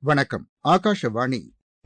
வணக்கம். ஆகாஷவாணி.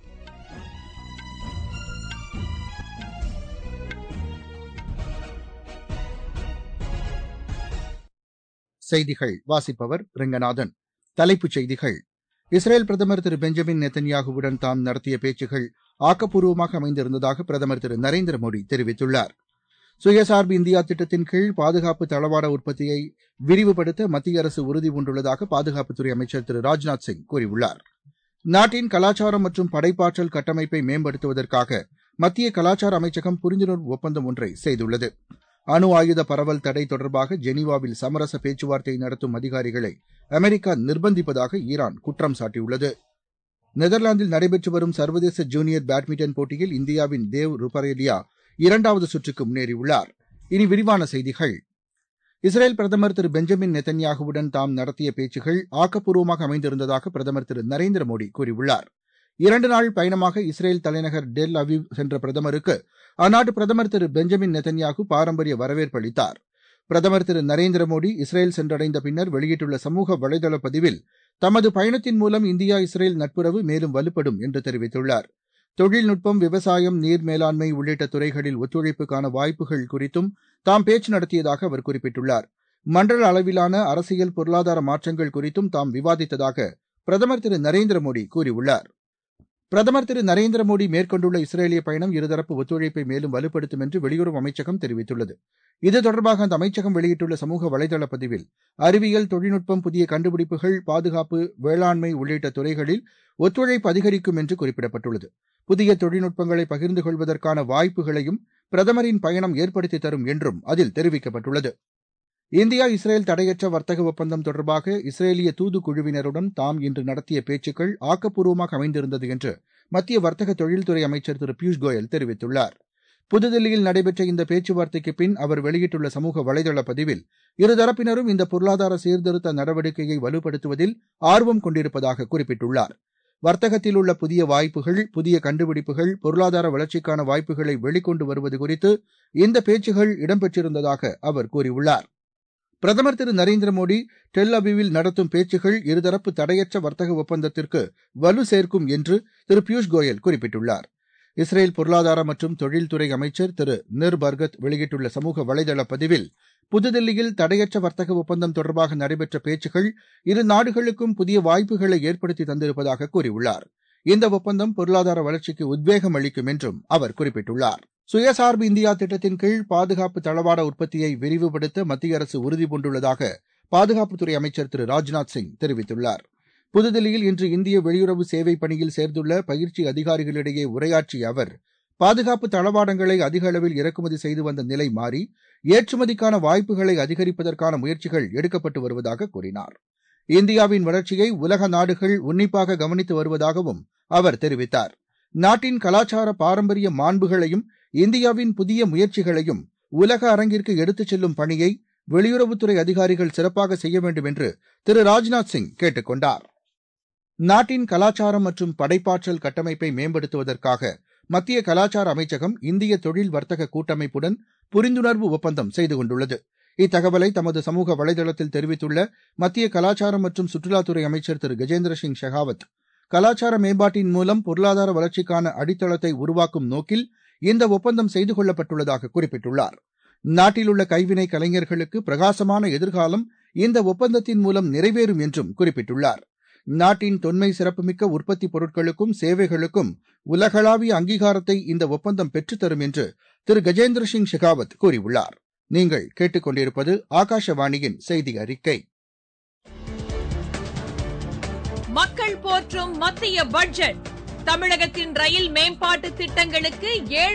செய்திகள் வாசிப்பவர் ரெங்கநாதன். தலைப்புச் செய்திகள். இஸ்ரேல் பிரதமர் திரு பெஞ்சமின் நெத்தன்யாகுவுடன் தாம் நடத்திய பேச்சுகள் ஆக்கப்பூர்வமாக அமைந்திருந்ததாக பிரதமர் திரு நரேந்திர மோடி தெரிவித்துள்ளார். சுயசார்பு இந்தியா திட்டத்தின் கீழ் பாதுகாப்பு தளவாட உற்பத்தியை விரிவுபடுத்த மத்திய அரசு உறுதி பூண்டுள்ளதாக பாதுகாப்புத்துறை அமைச்சர் திரு ராஜ்நாத் சிங் கூறியுள்ளார். நாட்டின் கலாச்சாரம் மற்றும் படைப்பாற்றல் கட்டமைப்பை மேம்படுத்துவதற்காக மத்திய கலாச்சார அமைச்சகம் புரிந்துணர்வு ஒப்பந்தம் ஒன்றை செய்துள்ளது. அணு ஆயுத பரவல் தடை தொடர்பாக ஜெனீவாவில் சமரச பேச்சுவார்த்தை நடத்தும் அதிகாரிகளை அமெரிக்கா நிர்பந்திப்பதாக ஈரான் குற்றம் சாட்டியுள்ளது. நெதர்லாந்தில் நடைபெற்று வரும் சர்வதேச ஜூனியர் பேட்மிண்டன் போட்டியில் இந்தியாவின் தேவ் ருபரேலியா இரண்டாவது சுற்றுக்கு முன்னேறியுள்ளார். இனி விரிவான செய்திகள். இஸ்ரேல் பிரதமர் திரு பெஞ்சமின் நெத்தன்யாகுவுடன் தாம் நடத்திய பேச்சுகள் ஆக்கப்பூர்வமாக அமைந்திருந்ததாக பிரதமர் திரு நரேந்திர மோடி கூறியுள்ளார். 2 நாள் பயணமாக இஸ்ரேல் தலைநகர் டெல் அவீவ் சென்ற பிரதமருக்கு அந்நாட்டு பிரதமர் திரு பெஞ்சமின் நெத்தன்யாகு பாரம்பரிய வரவேற்பு அளித்தார். பிரதமர் திரு நரேந்திர மோடி இஸ்ரேல் சென்றடைந்த பின்னர் வெளியிட்டுள்ள சமூக வலைதள பதிவில் தமது பயணத்தின் மூலம் இந்தியா இஸ்ரேல் நட்புறவு மேலும் வலுப்படும் என்று தெரிவித்துள்ளார். தொழில்நுட்பம், விவசாயம், நீர் மேலாண்மை உள்ளிட்ட துறைகளில் ஒத்துழைப்புக்கான வாய்ப்புகள் குறித்தும் தாம் பேச்சு நடத்தியதாக அவர் குறிப்பிட்டுள்ளார். மண்டல அளவிலான அரசியல், பொருளாதார மாற்றங்கள் குறித்தும் தாம் விவாதித்ததாக பிரதமர் திரு நரேந்திர மோடி கூறியுள்ளார். பிரதமர் திரு நரேந்திர மோடி மேற்கொண்டுள்ள இஸ்ரேலிய பயணம் இருதரப்பு ஒத்துழைப்பை மேலும் வலுப்படுத்தும் என்று வெளியுறவு அமைச்சகம் தெரிவித்துள்ளது. இது தொடர்பாக அந்த அமைச்சகம் வெளியிட்டுள்ள சமூக வலைதள பதிவில் அறிவியல், தொழில்நுட்பம், புதிய கண்டுபிடிப்புகள், பாதுகாப்பு, வேளாண்மை உள்ளிட்ட துறைகளில் ஒத்துழைப்பு அதிகரிக்கும் என்று குறிப்பிடப்பட்டுள்ளது. புதிய தொழில்நுட்பங்களை பகிர்ந்து கொள்வதற்கான வாய்ப்புகளையும் பிரதமரின் பயணம் ஏற்படுத்தி தரும் என்றும் அதில் தெரிவிக்கப்பட்டுள்ளது. இந்தியா இஸ்ரேல் தடையற்ற வர்த்தக ஒப்பந்தம் தொடர்பாக இஸ்ரேலிய தூதுக்குழுவினருடன் தாம் இன்று நடத்திய பேச்சுக்கள் ஆக்கப்பூர்வமாக அமைந்திருந்தது என்று மத்திய வர்த்தக தொழில்துறை அமைச்சர் திரு பியூஷ் கோயல் தெரிவித்துள்ளார். புதுதில்லியில் நடைபெற்ற இந்த பேச்சுவார்த்தைக்கு பின் அவர் வெளியிட்டுள்ள சமூக வலைதள பதிவில் இருதரப்பினரும் இந்த பொருளாதார சீர்திருத்த நடவடிக்கையை வலுப்படுத்துவதில் ஆர்வம் கொண்டிருப்பதாக குறிப்பிட்டுள்ளார். வர்த்தகத்தில் உள்ள புதிய வாய்ப்புகள், புதிய கண்டுபிடிப்புகள், பொருளாதார வளர்ச்சிக்கான வாய்ப்புகளை வெளிக்கொண்டு வருவது குறித்து இந்த பேச்சுகள் இடம்பெற்றிருந்ததாக அவர் கூறியுள்ளார். பிரதமர் திரு நரேந்திர மோடி டெல் அவீவில் நடத்தும் பேச்சுகள் இருதரப்பு தடையற்ற வர்த்தக ஒப்பந்தத்திற்கு வலு சேர்க்கும் என்று திரு பியூஷ் கோயல் குறிப்பிட்டுள்ளார். இஸ்ரேல் பொருளாதார மற்றும் தொழில்துறை அமைச்சர் திரு நிர் பர்கத் வெளியிட்டுள்ள சமூக வலைதள பதிவில் புதுதில்லியில் தடையற்ற வர்த்தக ஒப்பந்தம் தொடர்பாக நடைபெற்ற பேச்சுகள் இரு நாடுகளுக்கும் புதிய வாய்ப்புகளை ஏற்படுத்தி தந்திருப்பதாக கூறியுள்ளார். இந்த ஒப்பந்தம் பொருளாதார வளர்ச்சிக்கு உத்வேகம் அளிக்கும் என்றும் அவர் குறிப்பிட்டுள்ளார். சுயசார்பு இந்தியா திட்டத்தின் கீழ் பாதுகாப்பு தளவாட உற்பத்தியை விரிவுபடுத்த மத்திய அரசு உறுதி பூண்டுள்ளதாக பாதுகாப்புத்துறை அமைச்சர் திரு ராஜ்நாத் சிங் தெரிவித்துள்ளார். புதுதில்லியில் இன்று இந்திய வெளியுறவு சேவை பணியில் சேர்ந்துள்ள பயிற்சி அதிகாரிகளிடையே உரையாற்றிய அவர், பாதுகாப்பு தளவாடங்களை அதிக அளவில் இறக்குமதி செய்து வந்த நிலை மாறி ஏற்றுமதிக்கான வாய்ப்புகளை அதிகரிப்பதற்கான முயற்சிகள் எடுக்கப்பட்டு வருவதாக கூறினார். இந்தியாவின் வளர்ச்சியை உலக நாடுகள் உன்னிப்பாக கவனித்து வருவதாகவும் அவர் தெரிவித்தார். நாட்டின் கலாச்சார பாரம்பரிய மாண்புகளையும் இந்தியாவின் புதிய முயற்சிகளையும் உலக அரங்கிற்கு எடுத்துச் செல்லும் பணியை வெளியுறவுத்துறை அதிகாரிகள் சிறப்பாக செய்ய வேண்டும் என்று திரு ராஜ்நாத் சிங் கேட்டுக் கொண்டார். நாட்டின் கலாச்சாரம் மற்றும் படைப்பாற்றல் கட்டமைப்பை மேம்படுத்துவதற்காக மத்திய கலாச்சார அமைச்சகம் இந்திய தொழில் வர்த்தக கூட்டமைப்புடன் புரிந்துணர்வு ஒப்பந்தம் செய்து கொண்டுள்ளது. இத்தகவலை தமது சமூக வலைதளத்தில் தெரிவித்துள்ள மத்திய கலாச்சாரம் மற்றும் சுற்றுலாத்துறை அமைச்சர் திரு கஜேந்திர சிங் ஷெகாவத், கலாச்சார மேம்பாட்டின் மூலம் பொருளாதார வளர்ச்சிக்கான அடித்தளத்தை உருவாக்கும் நோக்கில் இந்த ஒப்பந்தம் செய்து கொள்ளப்பட்டுள்ளதாக குறிப்பிட்டுள்ளார். நாட்டில் உள்ள கைவினை கலைஞர்களுக்கு பிரகாசமான எதிர்காலம் இந்த ஒப்பந்தத்தின் மூலம் நிறைவேறும் என்றும் குறிப்பிட்டுள்ளார். நாட்டின் தொன்மை சிறப்புமிக்க உற்பத்தி பொருட்களுக்கும் சேவைகளுக்கும் உலகளாவிய அங்கீகாரத்தை இந்த ஒப்பந்தம் பெற்றுத்தரும் என்று திரு கஜேந்திர சிங் ஷெகாவத் கூறியுள்ளார். நீங்கள் கேட்டுக்கொண்டிருப்பது ஆகாஷவாணியின் செய்தி அறிக்கை. மக்கள் போற்றும் மத்திய பட்ஜெட். தமிழகத்தின் ரயில் மேம்பாட்டு திட்டங்களுக்கு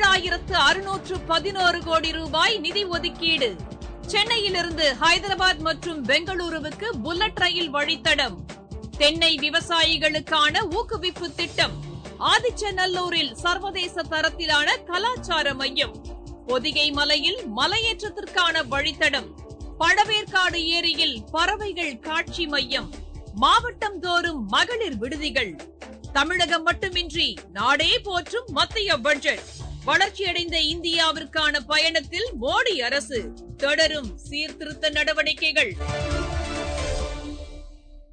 7611 கோடி ரூபாய் நிதி ஒதுக்கீடு. சென்னையிலிருந்து ஹைதராபாத் மற்றும் பெங்களூருவுக்கு புல்லட் ரயில் வழித்தடம். தென்னை விவசாயிகளுக்கான ஊக்குவிப்பு திட்டம். ஆதிச்சநல்லூரில் சர்வதேச தரத்திலான கலாச்சார மையம். பொதிகை மலையில் மலையேற்றத்திற்கான வழித்தடம். பழவேற்காடு ஏரியில் பறவைகள் காட்சி மையம். மாவட்டம் தோறும் மகளிர் விடுதிகள். தமிழகம் மட்டுமின்றி நாடே போற்றும் மத்திய பட்ஜெட். வளர்ச்சியடைந்த இந்தியாவிற்கான பயணத்தில் மோடி அரசு தொடரும் சீர்திருத்த நடவடிக்கைகள்.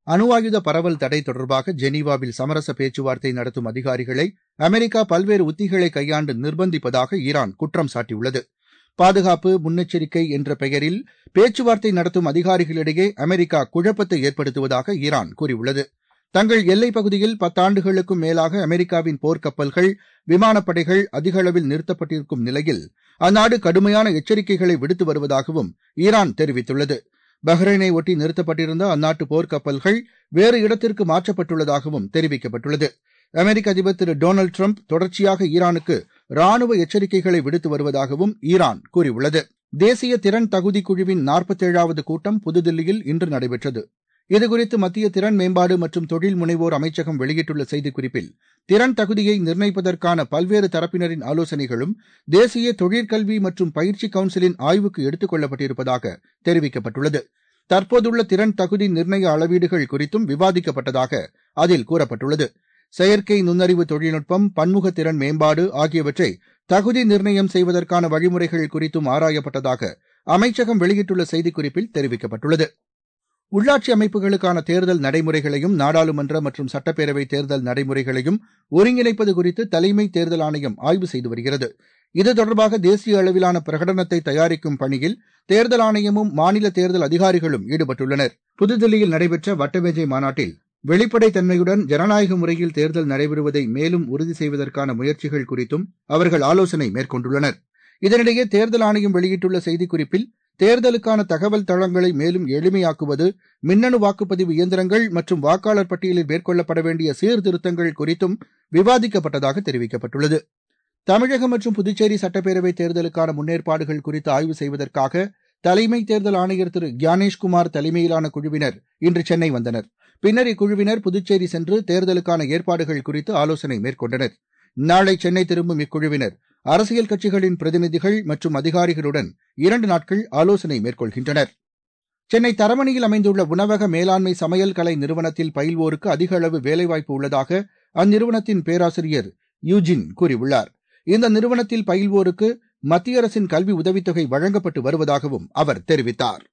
அணுவாயுத பரவல் தடை தொடர்பாக ஜெனீவாவில் சமரச பேச்சுவார்த்தை நடத்தும் அதிகாரிகளை அமெரிக்கா பல்வேறு உத்திகளை கையாண்டு நிர்பந்திப்பதாக ஈரான் குற்றம் சாட்டியுள்ளது. பாதுகாப்பு முன்னெச்சரிக்கை என்ற பெயரில் பேச்சுவார்த்தை நடத்தும் அதிகாரிகளிடையே அமெரிக்கா குழப்பத்தை ஏற்படுத்துவதாக ஈரான் கூறியுள்ளது. தங்கள் எல்லைப் பகுதியில் 10 ஆண்டுகளுக்கும் மேலாக அமெரிக்காவின் போர்க்கப்பல்கள், விமானப்படைகள் அதிக அளவில் நிறுத்தப்பட்டிருக்கும் நிலையில் அந்நாடு கடுமையான எச்சரிக்கைகளை விடுத்து வருவதாகவும் ஈரான் தெரிவித்துள்ளது. பஹ்ரைனை ஒட்டி நிறுத்தப்பட்டிருந்த அந்நாட்டு போர்க்கப்பல்கள் வேறு இடத்திற்கு மாற்றப்பட்டுள்ளதாகவும் தெரிவிக்கப்பட்டுள்ளது. அமெரிக்க அதிபர் திரு டொனால்டு டிரம்ப் தொடர்ச்சியாக ஈரானுக்கு ராணுவ எச்சரிக்கைகளை விடுத்து வருவதாகவும் ஈரான் கூறியுள்ளது. தேசிய திறன் தகுதி குழுவின் 47வது கூட்டம் புதுதில்லியில் இன்று நடைபெற்றது. இதுகுறித்து மத்திய திறன் மேம்பாடு மற்றும் தொழில் முனைவோர் அமைச்சகம் வெளியிட்டுள்ள செய்திக்குறிப்பில், திறன் தகுதியை நிர்ணயிப்பதற்கான பல்வேறு தரப்பினரின் ஆலோசனைகளும் தேசிய தொழிற்கல்வி மற்றும் பயிற்சி கவுன்சிலின் ஆய்வுக்கு எடுத்துக் கொள்ளப்பட்டிருப்பதாக தெரிவிக்கப்பட்டுள்ளது. தற்போதுள்ள திறன் தகுதி நிர்ணய அளவீடுகள் குறித்தும் விவாதிக்கப்பட்டதாக அதில் கூறப்பட்டுள்ளது. செயற்கை நுண்ணறிவு தொழில்நுட்பம், பன்முக திறன் மேம்பாடு ஆகியவற்றை தகுதி நிர்ணயம் செய்வதற்கான வழிமுறைகள் குறித்தும் ஆராயப்பட்டதாக அமைச்சகம் வெளியிட்டுள்ள செய்திக்குறிப்பில் தெரிவிக்கப்பட்டுள்ளது. உள்ளாட்சி அமைப்புகளுக்கான தேர்தல் நடைமுறைகளையும் நாடாளுமன்ற மற்றும் சட்டப்பேரவை தேர்தல் நடைமுறைகளையும் ஒருங்கிணைப்பது குறித்து தலைமை தேர்தல் ஆணையம் ஆய்வு செய்து வருகிறது. இது தொடர்பாக தேசிய அளவிலான பிரகடனத்தை தயாரிக்கும் பணியில் தேர்தல் ஆணையமும் மாநில தேர்தல் அதிகாரிகளும் ஈடுபட்டுள்ளனர். புதுதில்லியில் நடைபெற்ற வட்டமேஜை மாநாட்டில் வெளிப்படைத்தன்மையுடன் ஜனநாயக முறையில் தேர்தல் நடைபெறுவதை மேலும் உறுதி செய்வதற்கான முயற்சிகள் குறித்தும் அவர்கள் ஆலோசனை மேற்கொண்டுள்ளனர். இதனிடையே தேர்தல் ஆணையம் வெளியிட்டுள்ள செய்திக்குறிப்பில், தேர்தலுக்கான தகவல் தளங்களை மேலும் எளிமையாக்குவது, மின்னணு வாக்குப்பதிவு இயந்திரங்கள் மற்றும் வாக்காளர் பட்டியலில் மேற்கொள்ளப்பட வேண்டிய சீர்திருத்தங்கள் குறித்தும் விவாதிக்கப்பட்டதாக தெரிவிக்கப்பட்டுள்ளது. தமிழகம் மற்றும் புதுச்சேரி சட்டப்பேரவைத் தேர்தலுக்கான முன்னேற்பாடுகள் குறித்து ஆய்வு செய்வதற்காக தலைமை தேர்தல் ஆணையர் திரு கியானேஷ்குமார் தலைமையிலான குழுவினர் இன்று சென்னை வந்தனர். பின்னர் இக்குழுவினர் புதுச்சேரி சென்று தேர்தலுக்கான ஏற்பாடுகள் குறித்து ஆலோசனை மேற்கொண்டனர். நாளை சென்னை திரும்பும் இக்குழுவினர் அரசியல் கட்சிகளின் பிரதிநிதிகள் மற்றும் அதிகாரிகளுடன் 2 நாட்கள் ஆலோசனை மேற்கொள்கின்றனர். சென்னை தரமணியில் அமைந்துள்ள உணவக மேலாண்மை சமையல் கலை நிறுவனத்தில் பயில்வோருக்கு அதிக அளவு வேலைவாய்ப்பு உள்ளதாக அந்நிறுவனத்தின் பேராசிரியர் யூஜின் கூறியுள்ளார். இந்த நிறுவனத்தில் பயில்வோருக்கு மத்திய அரசின் கல்வி உதவித்தொகை வழங்கப்பட்டு வருவதாகவும் அவர் தெரிவித்தார்.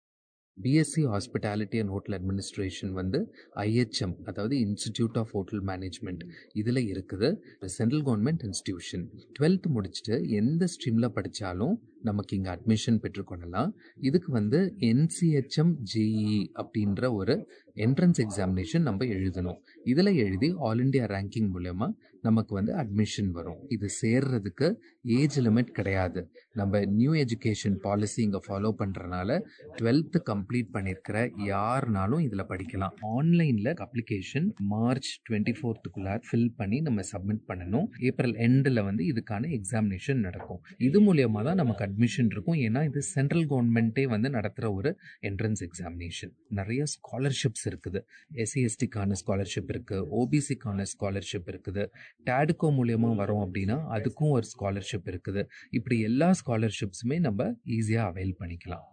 BSc hospitality and hotel administration வந்து ஐஹெச்எம், அதாவது இன்ஸ்டிடியூட் ஆஃப் ஹோட்டல் மேனேஜ்மெண்ட், இதில் இருக்குது. Central government institution. 12th முடிச்சுட்டு எந்த ஸ்ட்ரீமில் படித்தாலும் நமக்கு இங்கே அட்மிஷன் பெற்றுக்கொள்ளலாம். இதுக்கு வந்து என்சிஹெச்எம் ஜேஇ அப்படின்ற ஒரு என்ட்ரன்ஸ் எக்ஸாமினேஷன் நம்ம எழுதணும். இதில் எழுதி ஆல் இண்டியா ரேங்கிங் மூலமா நமக்கு வந்து அட்மிஷன் வரும். இது சேர்றதுக்கு ஏஜ் லிமிட் கிடையாது. நம்ம நியூ எஜுகேஷன் பாலிசி இங்கே ஃபாலோ பண்ணுறனால 12th கம்ப்ளீட் பண்ணியிருக்கிற யாருனாலும் இதில் படிக்கலாம். ஆன்லைனில் அப்ளிகேஷன் மார்ச் 24th ஃபில் பண்ணி நம்ம சப்மிட் பண்ணணும். ஏப்ரல் எண்டில் வந்து இதுக்கான எக்ஸாமினேஷன் நடக்கும். இது மூலியமாக தான் நமக்கு அட்மிஷன் இருக்கும். ஏன்னா இது சென்ட்ரல் கவர்மெண்ட்டே வந்து நடத்துகிற ஒரு என்ட்ரன்ஸ் எக்ஸாமினேஷன். நிறைய ஸ்காலர்ஷிப்ஸ் இருக்குது. எஸ்சிஎஸ்டிக்கான ஸ்காலர்ஷிப் இருக்குது, ஓபிசிக்கான ஸ்காலர்ஷிப் இருக்குது. டேடுகோ மூலியமாக வரோம் அப்படின்னா அதுக்கும் ஒரு ஸ்காலர்ஷிப் இருக்குது. இப்படி எல்லா ஸ்காலர்ஷிப்ஸுமே நம்ம ஈஸியாக அவைல் பண்ணிக்கலாம்.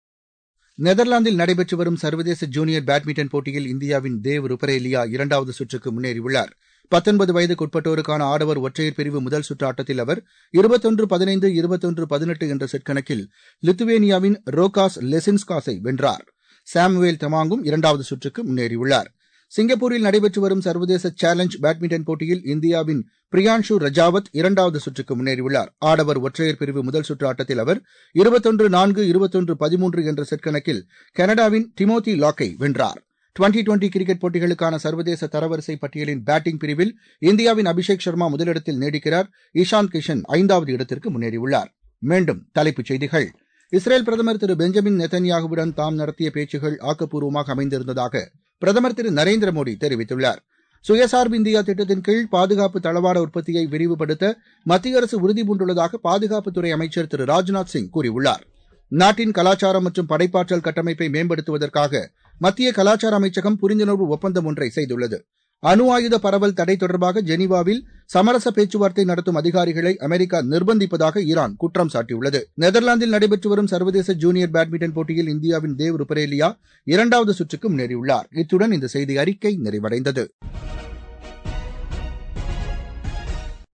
நெதர்லாந்தில் நடைபெற்று வரும் சர்வதேச ஜூனியர் பேட்மிண்டன் போட்டியில் இந்தியாவின் தேவ் ருப்பரேலியா 2வது சுற்றுக்கு முன்னேறியுள்ளார். 19 வயதுக்குட்பட்டோருக்கான ஆடவர் ஒற்றையர் பிரிவு முதல் சுற்று ஆட்டத்தில் அவர் 21-15, 21-18 என்ற செட் கணக்கில் லித்துவேனியாவின் ரோகாஸ் லெசின்ஸ்காஸை வென்றார். சாமுவேல் தமாங்கும் 2வது சுற்றுக்கு முன்னேறியுள்ளார். சிங்கப்பூரில் நடைபெற்று வரும் சர்வதேச சேலஞ்ச் பேட்மிண்டன் போட்டியில் இந்தியாவின் பிரியான்ஷு ரஜாவத் 2வது சுற்றுக்கு முன்னேறியுள்ளார். ஆடவர் ஒற்றையர் பிரிவு முதல் சுற்று ஆட்டத்தில் அவர் 21-4, 21-13 என்ற செட் கணக்கில் கனடாவின் டிமோத்தி லாக்கை வென்றார். 2020 கிரிக்கெட் போட்டிகளுக்கான சர்வதேச தரவரிசை பட்டியலின் பேட்டிங் பிரிவில் இந்தியாவின் அபிஷேக் சர்மா முதலிடத்தில் நீடிக்கிறார். இஷாந்த் கிஷன் 5வது இடத்திற்கு முன்னேறியுள்ளார். மீண்டும் தலைப்புச் செய்திகள். இஸ்ரேல் பிரதமர் திரு பெஞ்சமின் நெத்தன்யாகுவுடன் தாம் நடத்திய பேச்சுகள் ஆக்கப்பூர்வமாக அமைந்திருந்ததாக பிரதமர் திரு நரேந்திர மோடி தெரிவித்துள்ளார். சுயசார்பு இந்தியா திட்டத்தின் கீழ் பாதுகாப்பு தளவாட உற்பத்தியை விரிவுபடுத்த மத்திய அரசு உறுதிபூண்டுள்ளதாக பாதுகாப்புத்துறை அமைச்சர் திரு ராஜ்நாத் சிங் கூறியுள்ளார். நாட்டின் கலாச்சாரம் மற்றும் படைப்பாற்றல் கட்டமைப்பை மேம்படுத்துவதற்காக மத்திய கலாச்சார அமைச்சகம் புரிந்துணர்வு ஒப்பந்தம் ஒன்றை செய்துள்ளது. அணு ஆயுத பரவல் தடை தொடர்பாக ஜெனீவாவில் சமரச பேச்சுவார்த்தை நடத்தும் அதிகாரிகளை அமெரிக்கா நிர்பந்திப்பதாக ஈரான் குற்றம் சாட்டியுள்ளது. நெதர்லாந்தில் நடைபெற்று வரும் சர்வதேச ஜூனியர் பேட்மிண்டன் போட்டியில் இந்தியாவின் தேவ் ருப்பரேலியா 2வது சுற்றுக்கு முன்னேறியுள்ளார். இத்துடன் இந்த செய்தி அறிக்கை நிறைவடைந்தது.